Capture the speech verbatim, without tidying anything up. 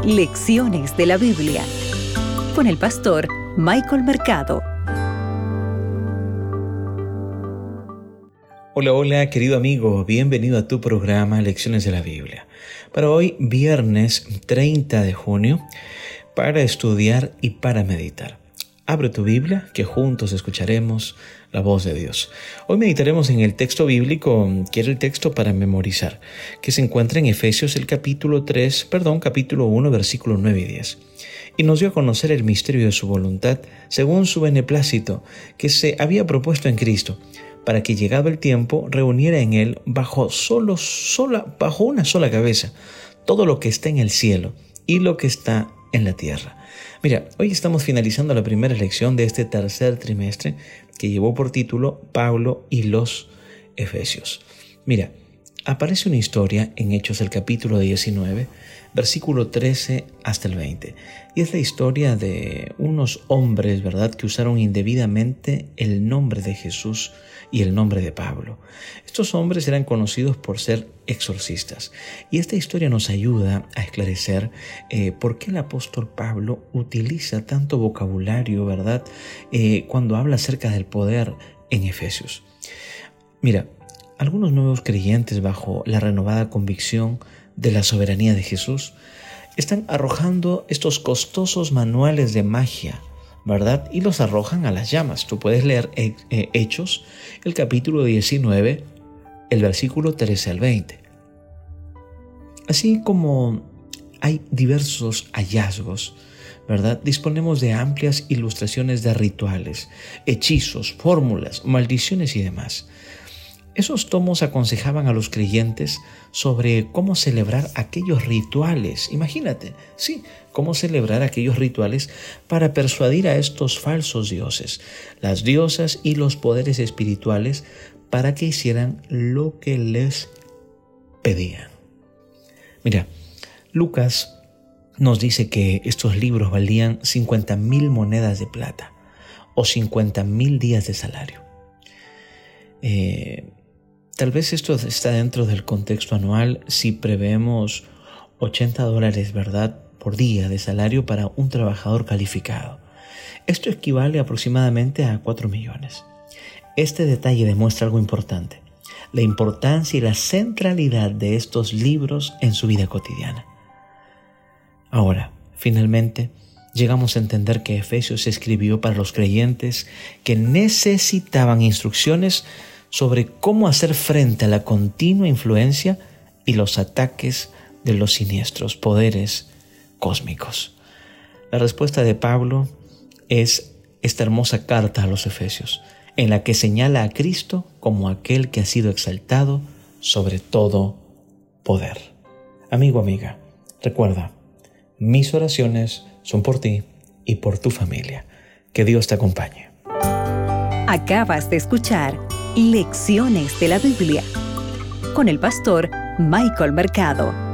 Lecciones de la Biblia con el pastor Michael Mercado. Hola, hola, querido amigo, bienvenido a tu programa Lecciones de la Biblia. Para hoy, viernes treinta de junio, para estudiar y para meditar. Abre tu Biblia, que juntos escucharemos la voz de Dios. Hoy meditaremos en el texto bíblico, que era el texto para memorizar, que se encuentra en Efesios el capítulo tres, perdón, capítulo uno, versículos nueve y diez. Y nos dio a conocer el misterio de su voluntad, según su beneplácito, que se había propuesto en Cristo, para que llegado el tiempo reuniera en él bajo, solo, sola, bajo una sola cabeza todo lo que está en el cielo y lo que está en la tierra. Mira, hoy estamos finalizando la primera lección de este tercer trimestre que llevó por título Pablo y los Efesios. Mira, aparece una historia en Hechos del capítulo diecinueve, versículo trece hasta el veinte. Y es la historia de unos hombres, ¿verdad?, que usaron indebidamente el nombre de Jesús y el nombre de Pablo. Estos hombres eran conocidos por ser exorcistas. Y esta historia nos ayuda a esclarecer eh, por qué el apóstol Pablo utiliza tanto vocabulario, ¿verdad?, eh, cuando habla acerca del poder en Efesios. Mira, algunos nuevos creyentes, bajo la renovada convicción de la soberanía de Jesús, están arrojando estos costosos manuales de magia, ¿verdad? Y los arrojan a las llamas. Tú puedes leer eh, eh, Hechos, el capítulo diecinueve, el versículo trece al veinte. Así como hay diversos hallazgos, ¿verdad?, disponemos de amplias ilustraciones de rituales, hechizos, fórmulas, maldiciones y demás. Esos tomos aconsejaban a los creyentes sobre cómo celebrar aquellos rituales. Imagínate, sí, cómo celebrar aquellos rituales para persuadir a estos falsos dioses, las diosas y los poderes espirituales, para que hicieran lo que les pedían. Mira, Lucas nos dice que estos libros valían cincuenta mil monedas de plata o cincuenta mil días de salario. Eh... Tal vez esto está dentro del contexto anual si preveemos ochenta dólares, ¿verdad?, por día de salario para un trabajador calificado. Esto equivale aproximadamente a cuatro millones. Este detalle demuestra algo importante: la importancia y la centralidad de estos libros en su vida cotidiana. Ahora, finalmente, llegamos a entender que Efesios se escribió para los creyentes que necesitaban instrucciones sobre cómo hacer frente a la continua influencia y los ataques de los siniestros poderes cósmicos. La respuesta de Pablo es esta hermosa carta a los Efesios, en la que señala a Cristo como aquel que ha sido exaltado sobre todo poder. Amigo, amiga, recuerda, mis oraciones son por ti y por tu familia. Que Dios te acompañe. Acabas de escuchar Lecciones de la Biblia con el pastor Michael Mercado.